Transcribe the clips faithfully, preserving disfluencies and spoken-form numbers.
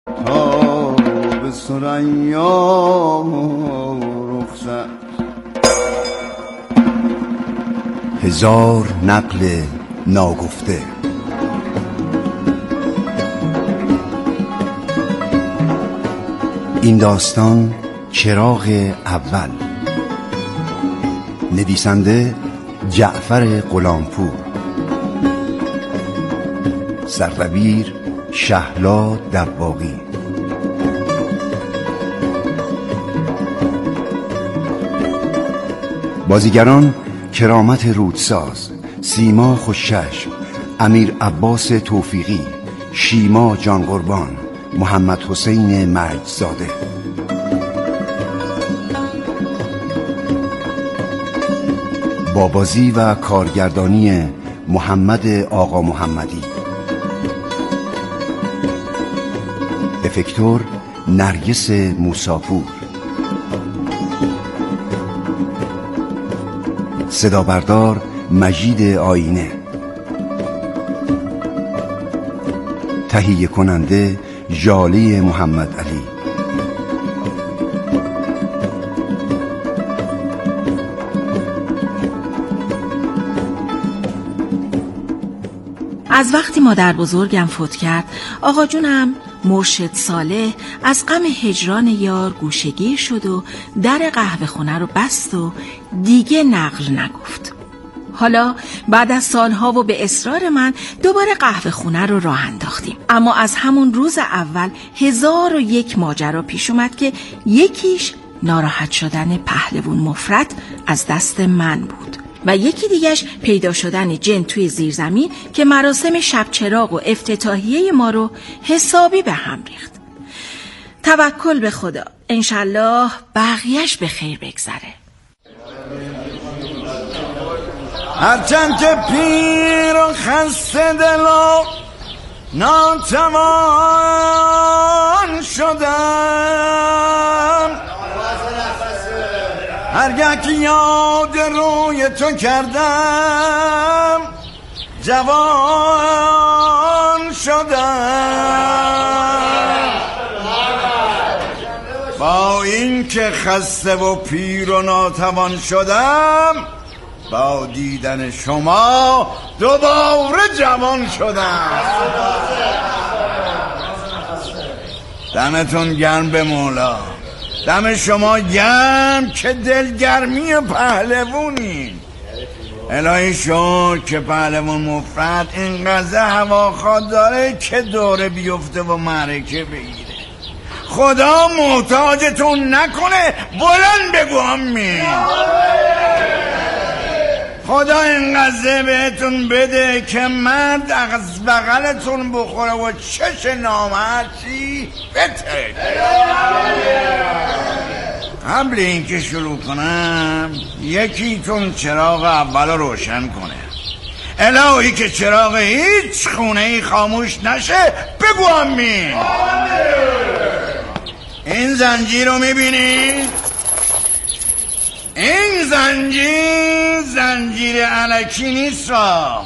تا به ثریا رخصت. هزار نقل ناگفته. این داستان چراغ اول. نویسنده جعفر غلامپور. سردبیر شهلا دباغی. بازیگران کرامت رودساز، سیما خوشچشم، امیر عباس توفیقی، شیما جان قربان، محمد حسین مرجزاده. با بازی و کارگردانی محمد آقا محمدی. افکتور نرگس موساپور. صدا بردار مجید آینه. تهیه کننده ژاله محمد علی. از وقتی مادر بزرگم فوت کرد، آقا جونم مرشد صالح از غم هجران یار گوشه‌گیر شد و در قهوه خونه رو بست و دیگه نقل نگفت. حالا بعد از سالها و به اصرار من دوباره قهوه خونه رو راه انداختیم. اما از همون روز اول هزار و یک ماجرا پیش اومد که یکیش ناراحت شدن پهلوان مفرد از دست من بود و یکی دیگش پیدا شدن جن توی زیرزمین که مراسم شب چراغ و افتتاحیه ما رو حسابی به هم ریخت. توکل به خدا، انشالله بقیهش به خیر بگذره. هرچند که پیر و خسته دل و ناتوان شدم، هرگاه که یاد روی تو کردم جوان شدم. با این که خسته و پیر و ناتوان شدم، با دیدن شما دوباره جوان شدم. دمتون گرم به مولا، دم شما گرم که دلگرمی پهلوونی. الهی شکر که پهلوان مفرد اینقدر هواخواه داره که دوره بیفته و معرکه بگیره. خدا محتاجتون نکنه، بلند بگو آمین. خدا اینقدر بهتون بده که مرد از بغلتون بخوره و چش نامردی بتره. قبل اینکه شروع کنم یکیتون چراغ اول روشن کنه. الهی که چراغ هیچ خونه ای خاموش نشه بگو آمین. این زنجیر رو میبینید؟ این زنجیر زنجیر الکی نیست را،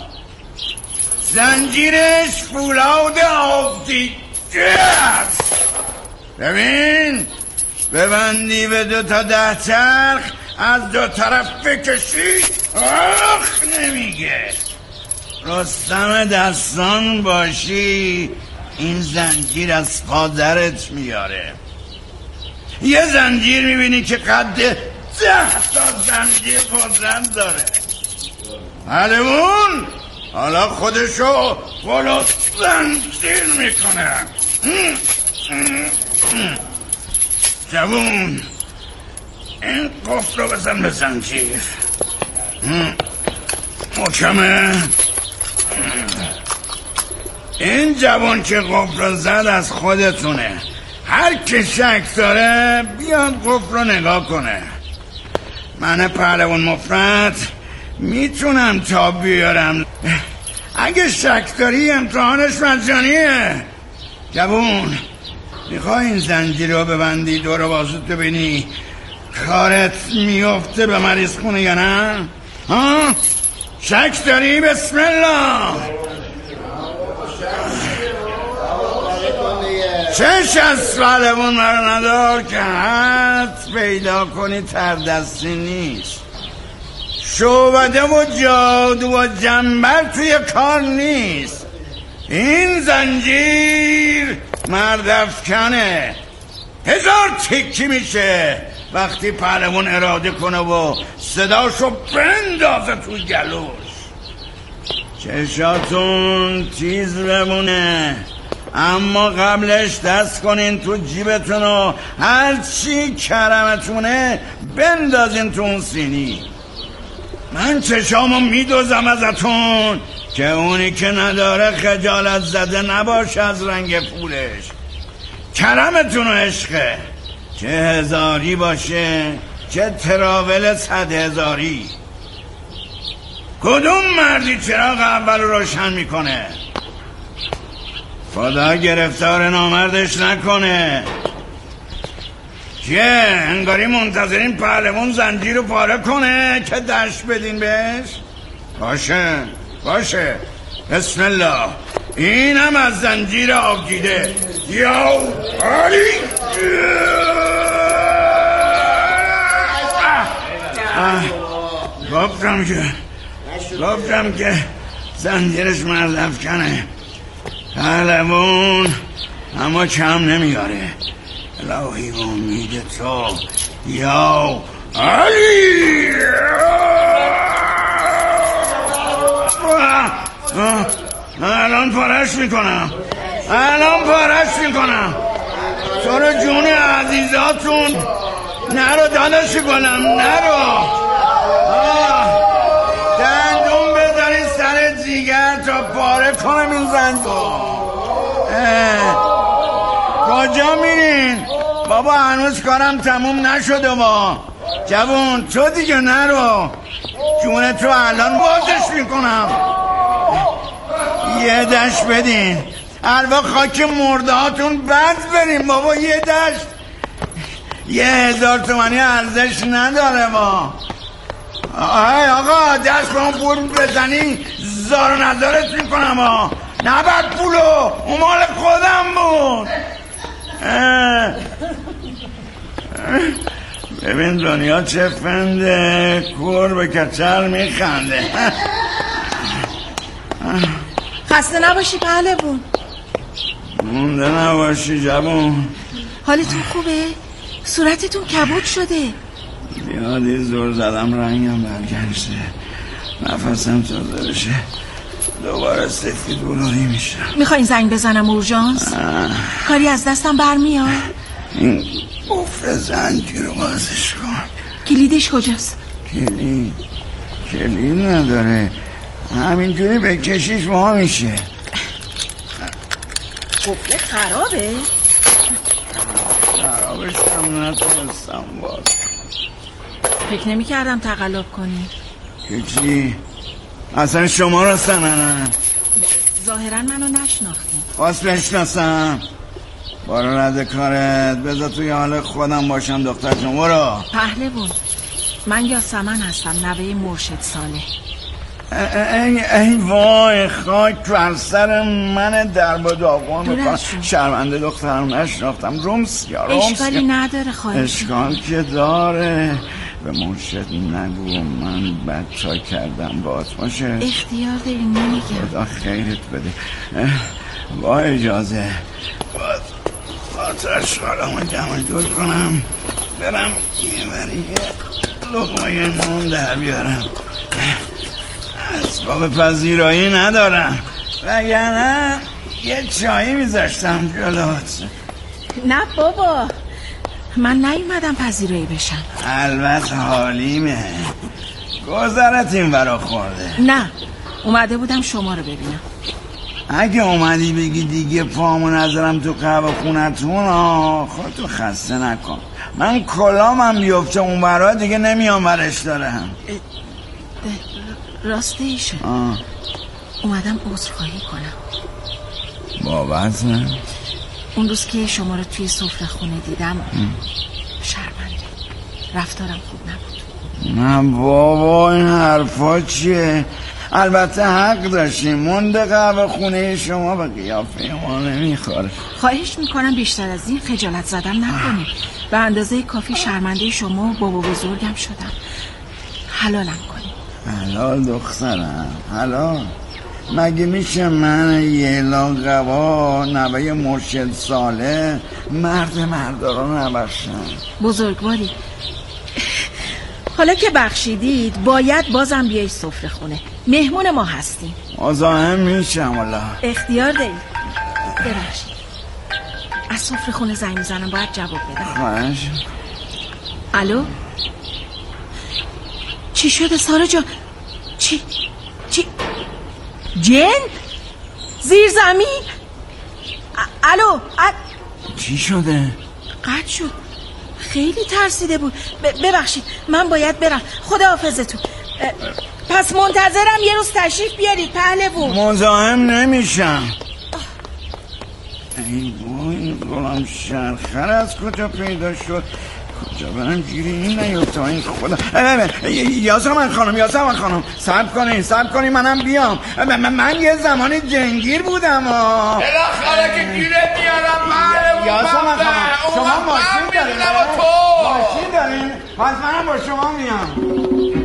زنجیرش فولاد آفتیده است. ببین، ببندی به دو تا ده چرخ، از دو طرف بکشی آخ نمیگه. رستم دستان باشی این زنجیر از پادرت میاره. یه زنجیر میبینی که قد ده تا زنجیر قدرت داره. پهلوان حالا خودشو قلو زنجیر میکنه. جوون این قفل رو بزن به زنجیر. محکمه. این جوان که قفل زد از خودتونه. هر که شک داره بیاد قفل رو نگاه کنه. من پهلوان مفرد میتونم تا بیارم. اگه شک داری امتحانش مجانیه. جوون میخوای این زنجیر رو ببندی دور بازوت ببینی کارت میفته به مریض خونه یا نه؟ ها؟ شک داری؟ بسم الله. چش از پهلوان مرا ندار که حد پیدا کنی تر دستی نیست. شعبده و جادو و جنبر توی کار نیست. این زنجیر مردافکنه، هزار تکی میشه وقتی پهلوان اراده کنه و صداشو بندازه تو گلوش. چشاتون تیز بمونه، اما قبلش دست کنین تو جیبتون و هر چی کرمتونه بندازین تو اون سینی. من چشامو میدوزم ازتون که اونی که نداره خجالت زده نباشه از رنگ پولش. کرمتون و عشقه، چه هزاری باشه چه تراول صد هزاری. کدوم مردی چراغ اول روشن میکنه؟ خدا گرفتار نامردش نکنه. چیه انگاری منتظرین پهلوان زنجیر رو پاره کنه که دشت بدین بهش؟ باشه باشه، بسم الله. اینم از زنجیر آبگیده. یا علی گفتم که گفتم که زنجیرش مردافکنه. پهلوان اما کم نمیاره. الهی و امید تو یا علی. الان پارش میکنم، الان پارش میکنم. تو رو جون عزیزاتون نرو داداشی کنم، نرو. دندون بذاری سر جیگر تا پاره کنم این زنگو. کجا میرین؟ بابا هنوز کارم تموم نشده. ما جوون تو دیگه نرو، جون تو الان بازش میکنم. یه دشت بدین، الوا خاک مرده هاتون بند بریم. بابا یه دشت یه هزار تومنی ارزش نداره. ما آی آقا دست به اون پول بزنی زار و نزارت میکنم. ها نبرد پولو، اون مال خودم بود. ببین دنیا چه فنده، کور به کچل میخنده. خسته نباشی پهلوان. مونده نباشی جوون. حالتون خوبه؟ صورتتون کبود شده. زیادی زور زدم رنگم برگشته، نفسم تازه بشه دوباره سفید بلوری میشه. میخواین زنگ بزنم اورژانس؟ کاری از دستم برمیاد. این قفل زنجیر رو بازش کن. کلیدش کجاست؟ کلید کلید نداره، همینجوری بکشیش ما میشه. قفل خرابه؟ خرابش هم نتونستم باز. فکر نمی کردم تقلب کنی. که چی؟ اصلا شما را سننم ظاهرا منو نشناختی. خواست بشناسم. برو رد کارت، بذار توی حال خودم باشم. دختر جون برو. پهلوان من یاسمن هستم، نوه مرشد صالح. ای ای وای، خاک بر سر من در با داغون میکنم. شرمنده دخترم نشناختم. رومس یا رومس. اشکالی نداره خواهش. اشکال که داره. به مرشد نگو من بد چای کردم باید باشه. اختیار داری نمیگم. خدا خیرت بده. با اجازه باید آتش حالمو جمع دور کنم، برم یه بری لقمه نون در بیارم. اسباب پذیرایی ندارم، وگرنه یه چایی میذاشتم جلوت. نه بابا، من نیومدم پذیرایی بشم. البته حالیمه، گذرت این ورا خورده. نه، اومده بودم شما رو ببینم. اگه اومدی بگی دیگه پامو نذارم تو قهوه خونتون، خودتو خسته نکن. من کلامم بیفته اون ورا دیگه نمیام ورش دارم. راسته ایشه. اومدم عذرخواهی کنم. با وزن؟ اون روز که شما رو توی سفره خونه دیدم شرمنده، رفتارم خوب نبود. نه بابا این حرفا چیه؟ البته حق داشتیم، مونده قهوه خونه شما به قیافه ما نمیخوره. خواهش میکنم بیشتر از این خجالت زدم نکنید. به اندازه کافی شرمنده شما و بابا بزرگم شدم. حلالم کنید. حلال دخترم، حلال. مگه میشه من یلا قوا نوه مرشد صالح مرد مردا رو نبخشم؟ بزرگواری، حالا که بخشیدید باید بازم بیایی سفره خونه. مهمون ما هستیم. مزاحم میشم والا. اختیار دارید. ببخشید. از سفره خونه زنگ میزنم، باید جواب بدم. خواهش. الو؟ چی شده سارا جان؟ چی؟ چی؟ جن؟ زیر زمین؟ الو؟ ال... چی شده؟ قطع شد. خیلی ترسیده بود. ب... ببخشید من باید برم. خدا حافظتون. پس منتظرم یه روز تشریف بیارید پهلوون. مزاحم نمیشم. ای وای، این غلام شرخر از کجا پیدا شد؟ کجا برم گیری این نیفته این خدا. یاسمن خانم، یاسمن خانم صبر کنین صبر کنین منم بیام. من یه زمانی جنگیر بودم. بالاخره که گیرت میارم پهلوون. یاسمن خانم شما ماشین دارین؟ ماشین دارین؟ پس منم با شما میام.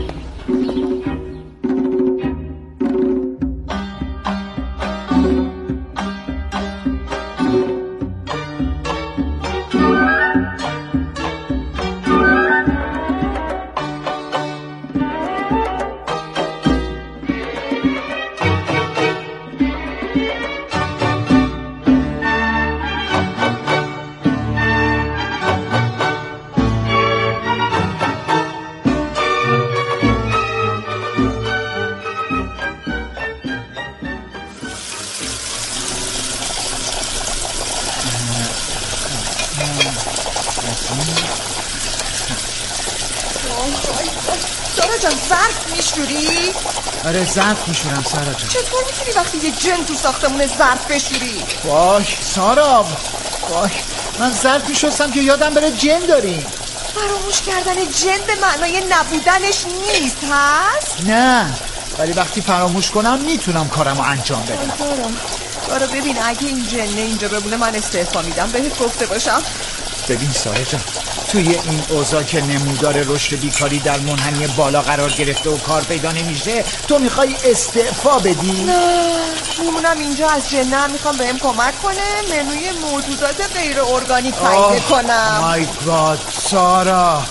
سارا جان ظرف میشوری؟ آره ظرف میشورم سارا جان. چطور میتونی وقتی یه جن تو ساختمون ظرف بشوری؟ باش سارا باش، من ظرف میشستم که یادم بره جن داریم. فراموش کردن جن به معنای نبودنش نیست هست؟ نه، ولی وقتی فراموش کنم میتونم کارمو انجام بدم. سارا سارا ببین اگه این جنه اینجا بمونه من استعفا میدم، بهت گفته باشم. ببین سارا جان، توی این اوضاع که نمودار رشد بیکاری در منحنی بالا قرار گرفته و کار پیدا نمیشه تو میخوای استعفا بدی؟ نه میمونم اینجا، از جنه میخوام بهم کمک کنه منوی موجودات غیر ارگانیک پیدا کنم. مای گاد سارا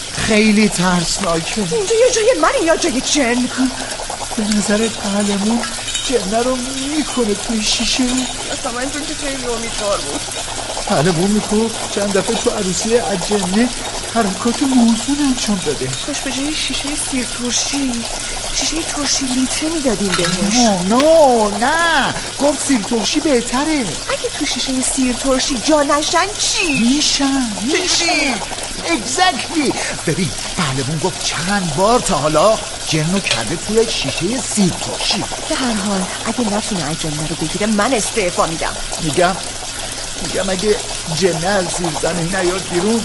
خیلی ترسناکه. اینجا یه جای منی یا جای جن؟ به نظرت پهلوون جنه رو میکنه توی شیشه؟ اصلا من اینجا که خیلی امیدوار بود. پهلوون میگفت چند دفعه تو عروسی از جنه حرکات موزون انجام داده. کاش به جای شیشه سیر ترشی شیشه ترشی لیته میدادیم بهش. نه نه نه، گفت سیر ترشی بهتره. اگه تو شیشه سیر ترشی جا نشن چی؟ میشن میشن اگزکتلی. ببین پهلوون گفت چند بار تا حالا جنو کرده توی شیشه سیر ترشی. به هر حال اگه نتونه از جنه رو بگیره من استعفا میدم. میگم میگم اگه جنه از زیر زمین نیاد بیرون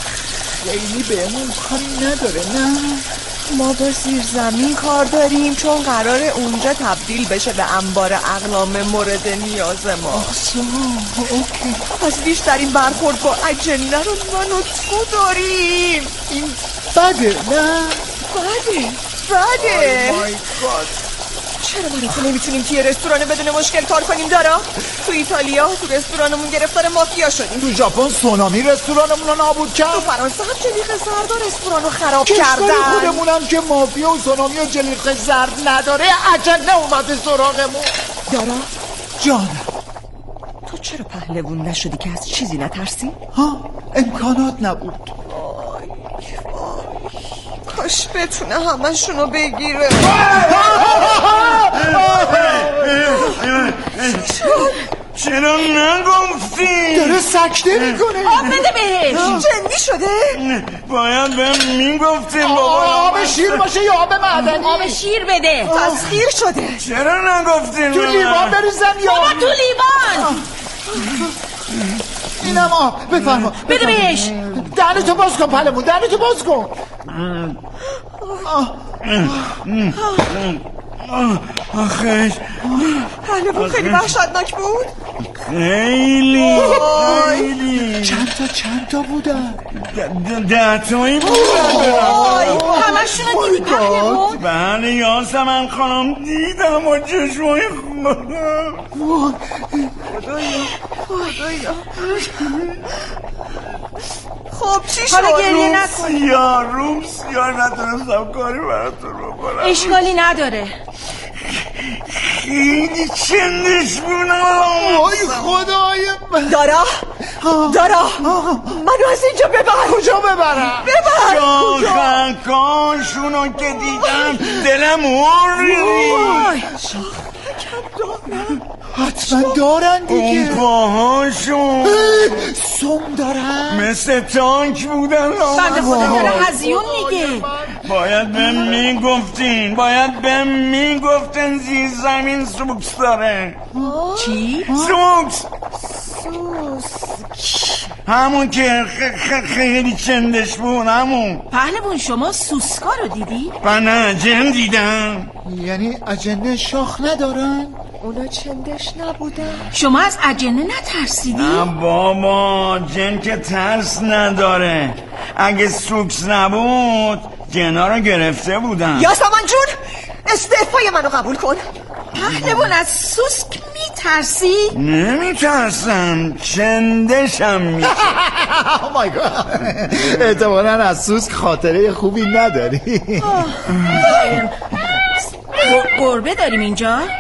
خیلی بهمون کاری نداره. نه ما با زیر زمین کار داریم چون قراره اونجا تبدیل بشه به انبار اقلام مورد نیاز ما. آخسا اوکی. پس بیشترین برخورد با اجنه رو من و تو داریم. این بده نه؟ بده بده. oh my God. چرا من تو نمیتونیم توی رستوران بدون مشکل کار کنیم دارا؟ تو ایتالیا تو رستورانمون گرفتار مافیا شدیم. تو ژاپن سونامی رستورانمون رو نابود کرد. تو فرانسه هم جلیقه زرد و رستوران رو خراب کشور کردن. خودمونم که مافیا و سونامی و جلیقه زرد نداره عجله اومده سراغمون. دارا جانم تو چرا پهلوون نشدی که از چیزی نترسی؟ ها امکانات نبود. آی آی کاش بتونه همشونو بگیره. چرا نگفتی؟ داره سکته میکنه. آب بده بهش. جنی شده؟ باید بهم میگفتیم آب بابا. شیر باشه یا آب معدنی؟ آب شیر بده. تسخیر شده. چرا نگفتیم؟ تو لیوان بریزم یا بابا تو لیوان. اینم آب بفرما. بده بهش. دهنتو باز کن پهلوون، دهنتو باز کن. آخش پهلوان خیلی وحشتناک بود. خیلی خیلی. چند تا چند تا بودن؟ ده تایی بودن. همشون رو دیدی پهلوان؟ بله یاسمن خانم دیدم و چشمای خودم. خدایا خدایا. خب چی شد؟ حالا گریه نکن. سیاه روم سیاه نتونستم کاری براتون بکنم. اشکالی نداره. خیلی چندش بودم. آی خدای من. دارا دارا منو از اینجا ببر. کجا ببرم؟ ببر. شاخکاشونو که دیدم دلم هوری. حتما دارن دیگه. اون پاهاشون سم دارن مثل تانک بودن. بنده خدا داره هزیون میگه. باید به میگفتین باید به میگفتن زیر زمین سوکس داره. چی؟ سوکس سوس همون که خیلی چندش بود. همون پهلوان شما سوسکا رو دیدی؟ من اجن دیدم. یعنی اجنه شاخ ندارن؟ اونا چندش نبودن. شما از اجنه نترسیدی؟ نه بابا جن که ترس نداره. اگه سوکس نبود جنا رو گرفته بودن. یاسمن جون استعفای منو قبول کن. پهلوان از سوسک میترسی؟ نمیترسم چندشم میشه. oh my god. احتمالاً از سوسک خاطره خوبی نداری. گربه داریم اینجا؟ نه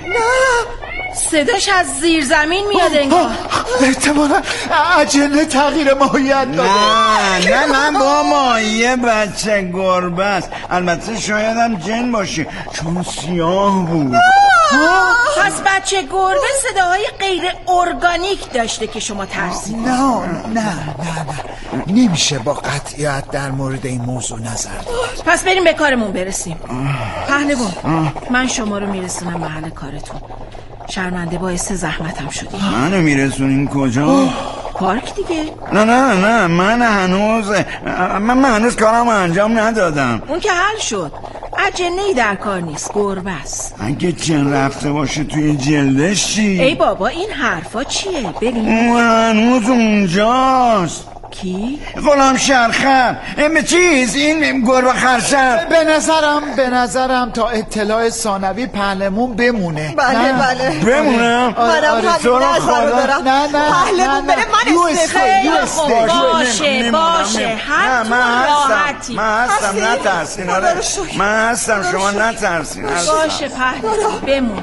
صداش از زیر زمین میاد انگار. احتمالاً اجنه تغییر ماهیت داده. نه نه نه بابا یه بچه گربه است. البته شاید هم جن باشه چون سیاه بود. پس بچه گربه صداهای غیر ارگانیک داشته که شما ترسیدید. نه نه نه نه نمیشه با قطعیت در مورد این موضوع نظر داد. پس بریم به کارمون برسیم. پهلوان من شما رو میرسونم محل کارتون. شرمنده باعث زحمتم شدی. منو میرسونین کجا؟ پارک دیگه. نه نه نه من هنوز من, من هنوز کارم انجام ندادم. اون که حل شد. اجنه‌ای در کار نیست، گربه است. اگه جن رفته باشه توی جلدش چی؟ ای بابا این حرفا چیه؟ بریم. اون هنوز اونجاست. کی؟ غلام شرخم این چیز این گربه خرشم. به نظرم به نظرم تا اطلاع ثانوی پهلمون بمونه. بله بله بمونم. منم همین نظر رو دارم. نه نه پهلمون بره من استعفا. باشه باشه هر تو راحتی. من هستم نترسین. آره من هستم شما نترسین. باشه پهلوان بمون.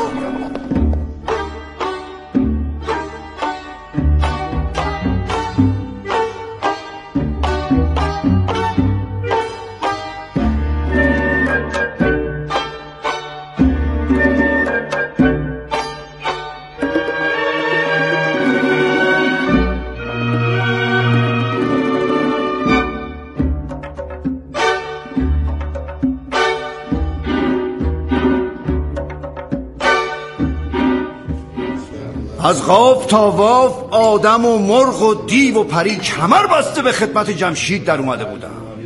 از قاف تا واف آدم و مرغ و دیو و پری کمر بسته به خدمت جمشید در اومده بودن.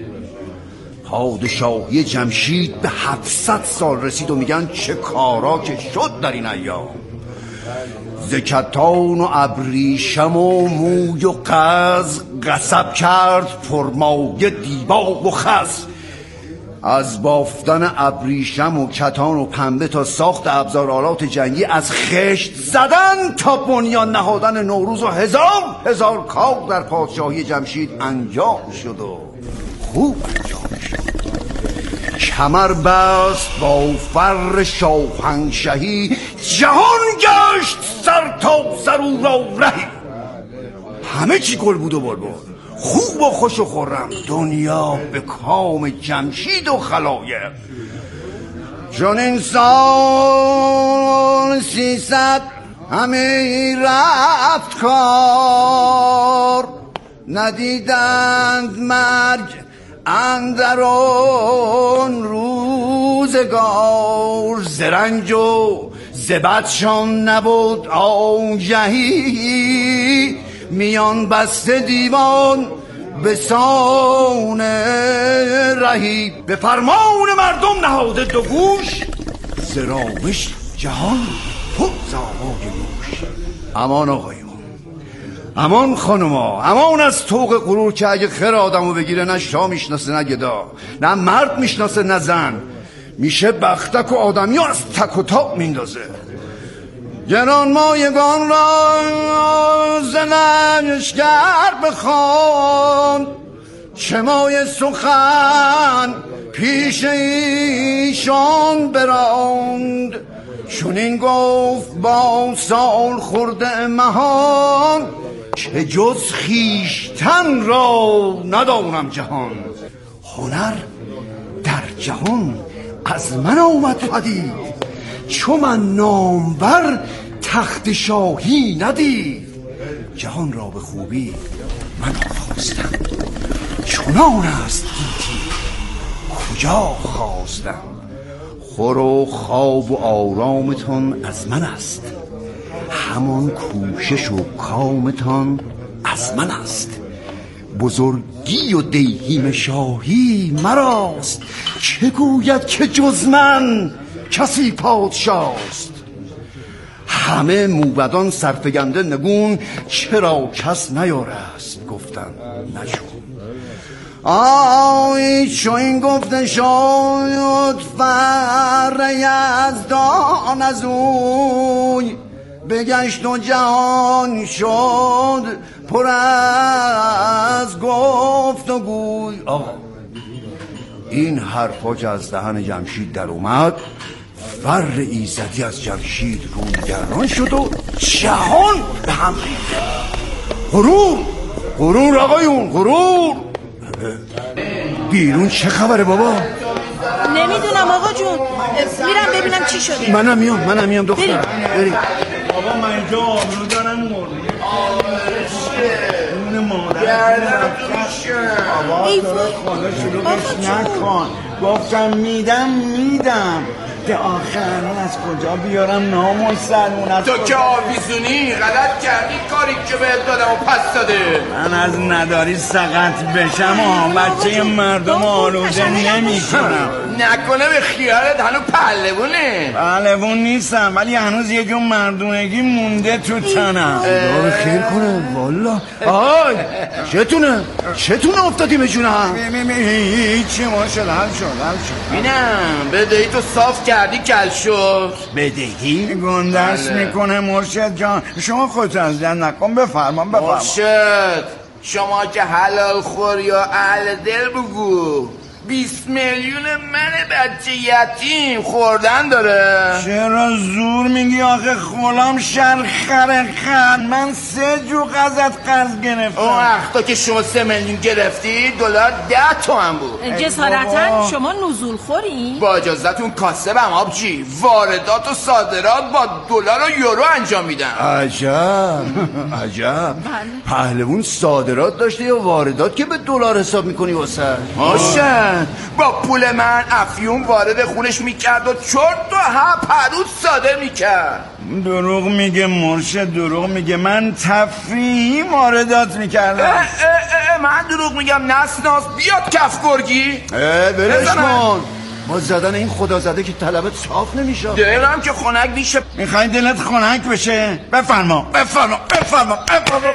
پادشاهی جمشید به هفتصد سال رسید و میگن چه کارا که شد در این ایام. ز کتان و ابریشم و موی و قز قصب کرد پرمایه دیبا و خز. از بافتن ابریشم و کتان و پنبه تا ساخت ابزار آلات جنگی، از خشت زدن تا بنیان نهادن نوروز و هزار هزار کار در پادشاهی جمشید انجام شد و خوب انجام شد. کمر بست با فر شاهنشهی، جهان گشت سر تا سر او را رهی. همه چی گل بود و بلبل، خوب و خوش و خرم، دنیا به کام جمشید و خلایق. چون این سال سیصد همه رفت کار، ندیدند مرگ اندر آن روزگار. زرنج و زبدشان نبود آگهی، میان بسته دیوان به سان رهی. به فرمان مردم نهاده دو گوش، زرامش جهان پر زامای نوش. امان آقایون، امان خانوما، امان از طوق غرور که اگه خیر آدمو بگیره نه شاه میشناسه نه گدا، نه مرد میشناسه نه زن، میشه بختک و آدمی از تک و تاب میندازه. گران مایگان را زنشگر بخوان، چه مایه سخن پیش ایشان براند. چون این گفت با سال خورده مهان، که جز خیشتن را ندانم جهان. هنر در جهان از من آمد پدید، چو من نامور تخت شاهی ندید. جهان را به خوبی من آفاستم، چنان است گیتی کجا خواستم. خور و خواب و آرامتان از من است، همان کوشش و کامتان از من است. بزرگی و دیهیم شاهی مراست، چه گوید که جز من کسی پادشاست. همه موبدان سرفگنده نگون، چرا کس نیارست گفتن نشون. آی چو این گفته شد فر یزدان از اوی، بگشت و جهان شد پر از گفت و گوی. آقا این حرفا که از دهن جمشید در اومد، فر ایزدی از جمشید رویگردان شد و جهان به هم ریخت. غرور غرور آقایون، غرور. بیرون چه خبره بابا؟ نمیدونم آقا جون، میرم ببینم چی شده. منم میام منم میام دختر. بریم بابا من اینجا آبرو دارم مرده. اون مادر ای وای شروعش نکن. گفتم میدم میدم ده آخران از کجا بیارم نام و سلمون. تو که آویزونی غلط کردی کاری که بهت دادم و پس داده. من از نداری سقط بشم و بچه مردم آلوده نمی کنم. نکنه به خیالت هنو پهلوونه؟ پهلوون نیستم ولی هنوز یه جون مردونگی مونده تو تنم. خدا خیر کنه والا. آی چتونه چتونه افتادی به جونم؟ هیچی ماشد حل شد حل شد. بینم بدهی تو صاف کردی کل شد. بدهی؟ گندش میکنه مرشد جان. شما خودت از دن نکن. بفرمان بفرمان. مرشد شما که حلال خور یا اهل دل بگو. بیست میلیون من بچه یتیم خوردن داره. چرا زور میگی آخه خولام شرخره خن. من سه جو ازت قرض گرفتم. اون وقتا که شما سه میلیون گرفتی دلار ده تومن بود. جسارتا شما نزول خوری؟ با اجازتون کاسبم آبجی. واردات و صادرات با دلار و یورو انجام میدن. عجب عجب. پهلوون صادرات داشته یا واردات که به دلار حساب میکنی واسه؟ ماشه با پول من افیون وارد خونش میکرد و چرت و هپروت صادر میکرد. دروغ میگه مرشد، دروغ میگه. من تفریحی واردات میکردم. اه اه اه من دروغ میگم نسناس بیاد کف گرگی. اه بلش کن. ما زدن این خدا زده که طلبت صاف نمیشه. دلم که خنک میشه. میخوای دلت خنک بشه؟ بفرما بفرما بفرما بفرما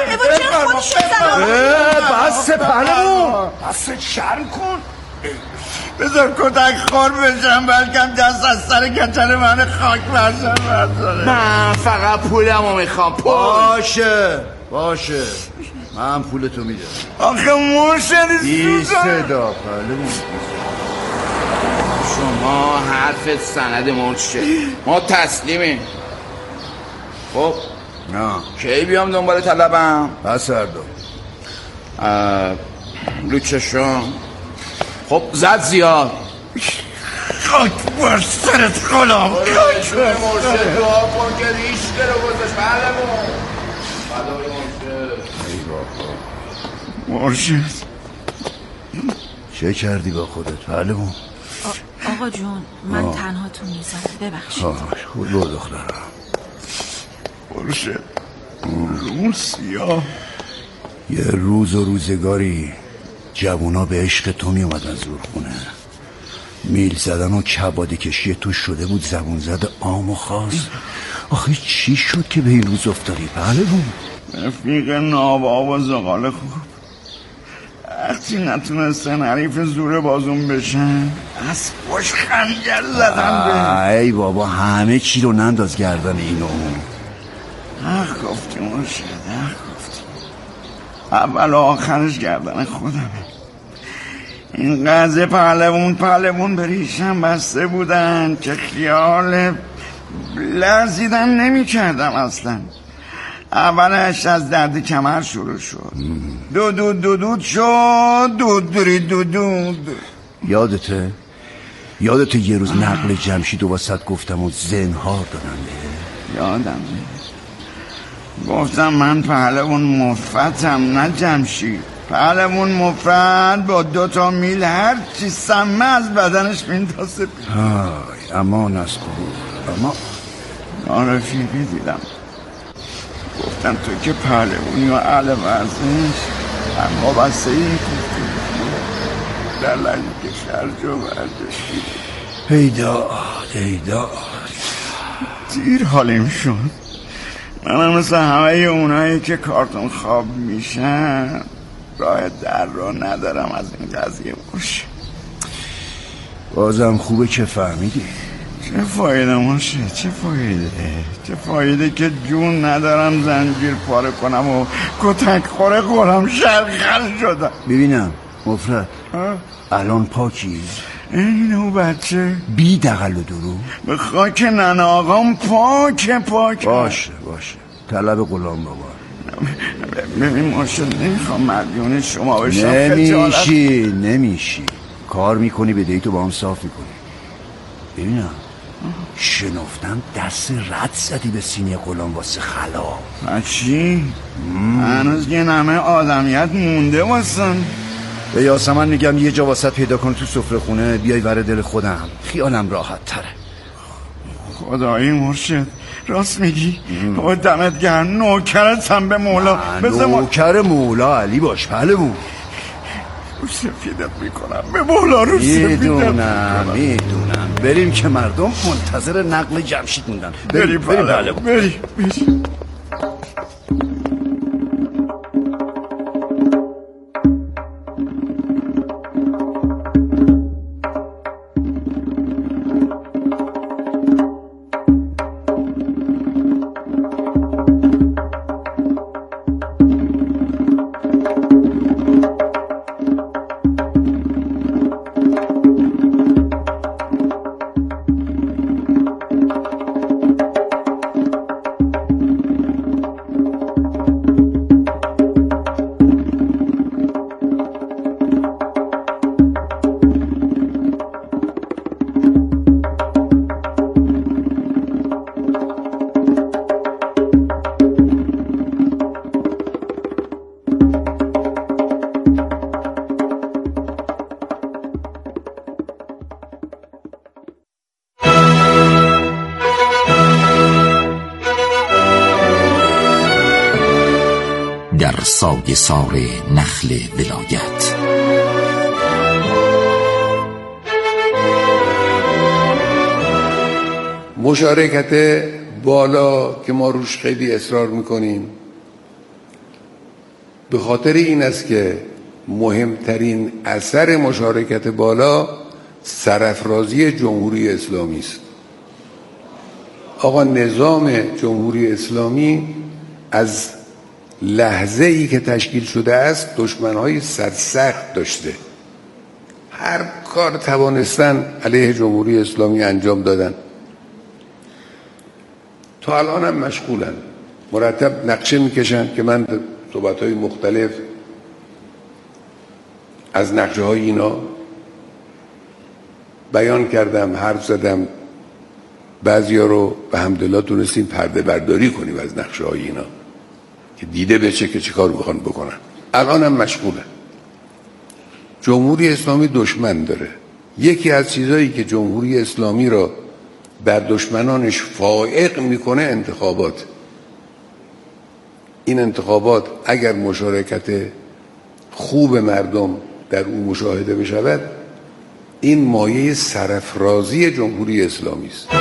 بس پهلوون بس شرم کن. بذار کتک خور بشم بلکم دست از سر کچل من خاک برشم برداره. من فقط پولمو میخوام. پول باشه باشه من پولتو میدم. آخه مرشد بی صدا پهلوون. شما حرفت سند مرشه. ما تسلیمیم. خب نه کی بیام دنبال طلبم؟ بس اردو رو چشم. خب زد زیاد. خاک بر سرت خلام. خاک بر سرت. مرشد دعا کن که ریش رو گذاشت. بله مرشد چه کردی با خودت پهلوون؟ آقا جون من تنها تو میزم ببخشید. خود رو دخترم. مرشد اون سیاه. یه روز و روزگاری جوونا به عشق تو می اومدن زورخونه. میل زدن و کباده کشی تو شده بود زبون زده عام و خاص. آخه چی شد که به این روز افتادی پهلوون؟ رفیق ناباب و زغال خوب وقتی نتونستن حریف زور بازون بشن از خوش خنجر زدن به ای بابا همه چی رو ننداز گردن اینو حق گفتی مرشد، حق گفتی. اول و آخرش گردن خودمه. این قضیه پهلوون پهلوون به ریشم بسته بودن که خیال لرزیدن نمی کردم اصلا. اولش از درد کمر شروع شد، دو دو دو دود شد، دود دوری دو دود. یادته؟ یادته یه روز نقل جمشید و واسط گفتم و زنهار دادم به یادم گفتم من پهلوون مفتم نه جمشید. پهلوون مفرد با دو تا میل هر چی سمه از بدنش میندازه. های امان از قبول اما نارفیقی دیدم. گفتم تو که پهلوونی و اهل ورزش اما بسته این کفتی در لحظه که شرج و ورزشی ایداد ایداد دیر حالیم شد. منم مثل همه اونایی که کارتون خواب میشن راه در را ندارم از این قضیه باشه. بازم خوبه که فهمیدی. چه فایده ماشه، چه فایده چه فایده که جون ندارم زنجیر پاره کنم و کتک خوره خورم شرخر شدم. ببینم مفرد الان پاکی؟ اینو بچه بی دقل و درو به خاک ننه آقام پاک پاک باشه باشه طلب غلام بابا. ببین مرشد نمیخوام مدیون شما بشم. نمیشی نمیشی کار میکنی به دیتو با هم صاف میکنی. ببینم شنفتم دست رد زدی به سینه غلام واسه خلا. چی؟ هنوز یه نمه آدمیت مونده واسن. به یاسمن میگم یه جا واسه پیدا کن تو سفره خونه بیای ور دل خودم خیالم راحت تره. خدایی مرشد راست میگی؟ با دمت گرم نوکرتم به مولا. نوکر مولا علی باش پهلوون. رو سفیدت میکنم به مولا رو سفیدت میدونم میدونم. بریم که مردم منتظر نقل جمشید موندن. بریم بریم بریم بریم بریم. در سایه سار نخل ولایت. مشارکت بالا که ما روش خیلی اصرار میکنیم به خاطر این است که مهمترین اثر مشارکت بالا سرافرازی جمهوری اسلامی است. آقا نظام جمهوری اسلامی از لحظه ای که تشکیل شده است دشمنهای سرسخت داشته. هر کار توانستن علیه جمهوری اسلامی انجام دادن. تا الان هم مشغولن، مرتب نقشه میکشن که من صحبت‌های مختلف از نقشه های اینا بیان کردم، حرف زدم. بعضیا رو به حمدالله تونستیم پرده برداری کنیم از نقشه های اینا که دیده بشه که چه کار میخوان بکنن. الان هم مشغولن. جمهوری اسلامی دشمن داره. یکی از چیزایی که جمهوری اسلامی را بر دشمنانش فائق میکنه انتخابات. این انتخابات اگر مشارکت خوب مردم در اون مشاهده بشود این مایه سرافرازی جمهوری اسلامی است.